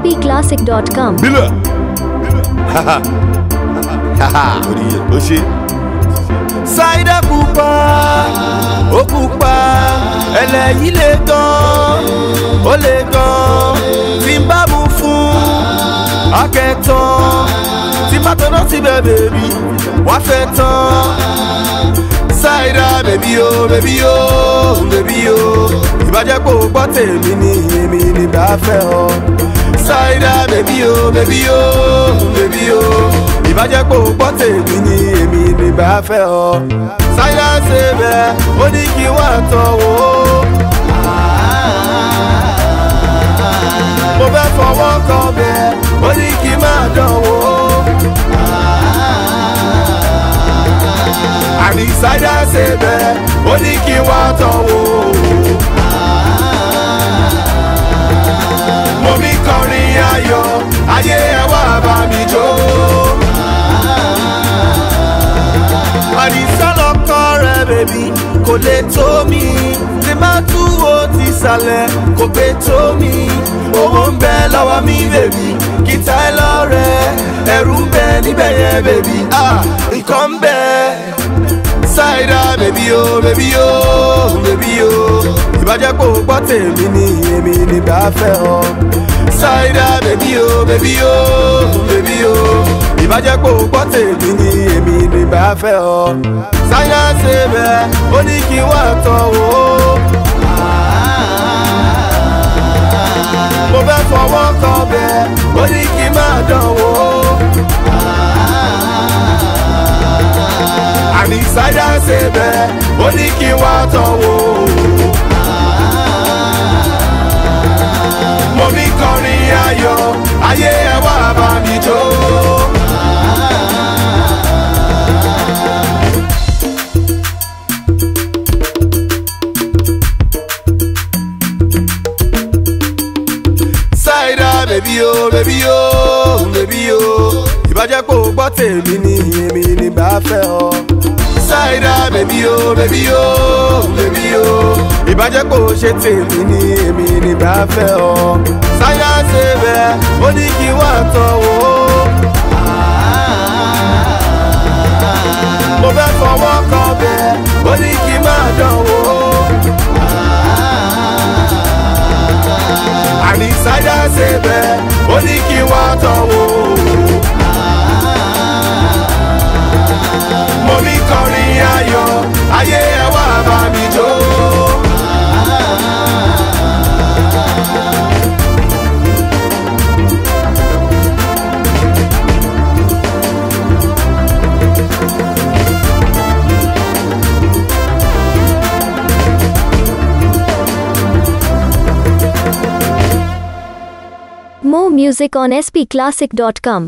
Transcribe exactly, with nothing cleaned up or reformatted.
p classic dot com. Bila. Haha. Haha. Orí ẹ̀ ó ṣe. Saida pupa, ó pupa, ẹlẹ́yìí lè gan, ó lè gan, tí n bá mú fún akẹ́tàn, tí bá tọ́nà síbẹ̀ bèbí, wá fẹ́ tán. Saida bèbí o, bèbí o, bèbí o, ìbàjẹ́ kò gbọ́ tèmi ní èmi ní bá fẹ́ ọ. Saida bèbí o, bèbí o, bèbí o, ìbàjẹ́ kò gbọ́ tèmi ní èmi ní bá fẹ́ ọ. Saida ṣe bẹ́ẹ̀ ó ní kí wọ́n tọ̀ wò ó. Mo fẹ́ fọwọ́ kan bẹ́ẹ̀ ó ní kí máa dán wò ó. Àní Saida ṣe bẹ́ẹ̀ ó ní kí wọ́n tọ̀ wò ó. Mo mi kọrin ayọ̀ ayé ẹ wá bá mi jó. Àdìsá lọkọ rẹ bèbí kò lè tó mi, tí má tú o ti sàlẹ̀ kò gbé tó mi. Owó ń bẹ lọ́wọ́ mi bèbí, kìtà ẹ lọ́rẹ̀, ẹ̀rù ń bẹ níbẹ̀ yẹn bèbí, nǹkan ń bẹ. Saida bèbí o, bèbí o, bèbí o, ìbàjẹ́ kò gbọ́ tèmi ní èmi ní bá fẹ́ ọ. Saida bèbí o, bèbí o, bèbí o, ìbàjẹ́ kò gbọ́ tèmi ní èmi ní bá fẹ́ ọ. Saida ṣe bẹ́ẹ̀ ó ní kí wá tọ̀ wò ó. Mo fẹ́ fọwọ́ kan bẹ́ẹ̀ ó ní kí máa dán wò ó. Àní Saida ṣe bẹ́ẹ̀ ó ní kí wá tọ̀ wò ó. Mo mi kọrin ayọ̀ ayé ẹ wá bá mi jó. Saida bèbí o, bèbí o, bèbí o, ìbàjẹ́ kò gbọ́ tèmi ní èmi ní bá fẹ́ ọ. Saida bèbí o, bèbí o, bèbí o, ìbàjẹ́ kò ṣe tèmi ní èmi ní bá fẹ́ ọ. Saida ṣe bẹ́ẹ̀ ó ní kí wá tọ̀ wò ó. Mo fẹ́ fọwọ́ kan bẹ́ẹ̀ ó ní kí máa dán wò ó. Àní Saida ṣe bẹ́ẹ̀ ó ní kí wá tọ̀ wò ó. Mo mi kọrin ayọ̀ ayé ẹ wá bá mi jó. More music on s p classic dot com.